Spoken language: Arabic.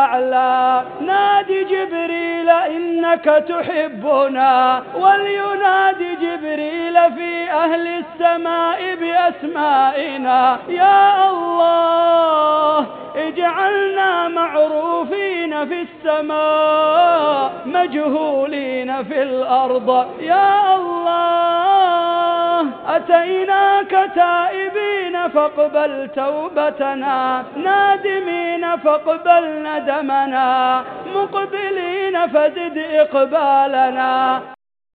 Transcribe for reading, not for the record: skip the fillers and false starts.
الأعلى. نادي جبريل إنك تحبنا، ولينادي جبريل في أهل السماء بأسمائنا. يا الله اجعلنا معروفين في السماء مجهولين في الأرض. يا الله أتيناك تائبين فاقبل توبتنا، نادمين فاقبل ندمنا، مقبلين فزد إقبالنا.